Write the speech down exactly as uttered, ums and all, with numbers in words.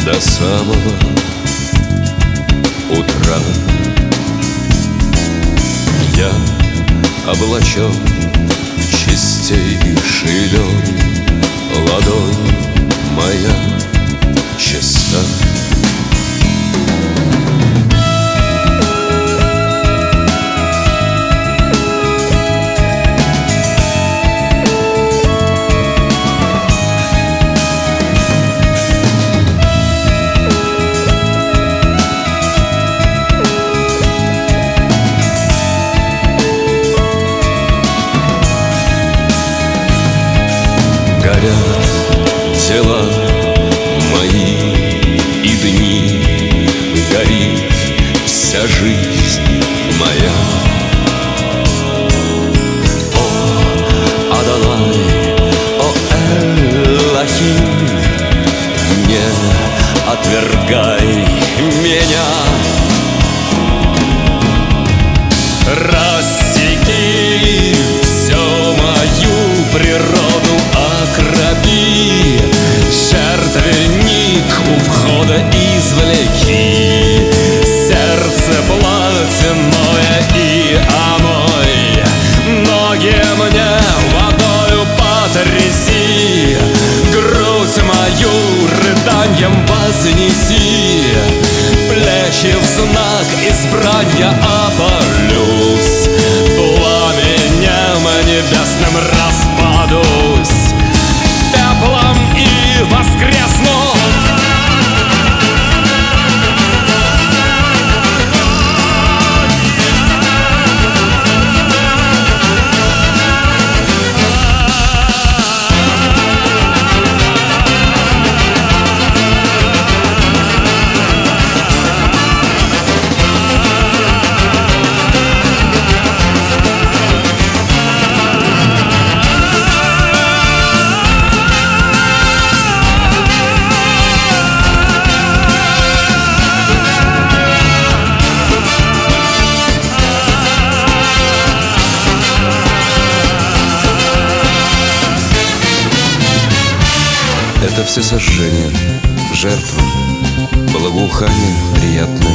до самого утра. Я облачен в чистейший лен, ладонь моя чиста. Горят дела мои и дни, горит вся жизнь моя. О, Адонай, о, Элохим, не отвергай меня. Рассеки всю мою природу, окропи, жертвенник у входа извлеки. Сердце плотяное и омой, ноги мне водою потряси, грудь мою рыданьем вознеси, плечи в знак избрания опалюсь, пламенем небесным распадусь, пеплом и воскресну. Это все сожжение, жертва, благоухание приятное.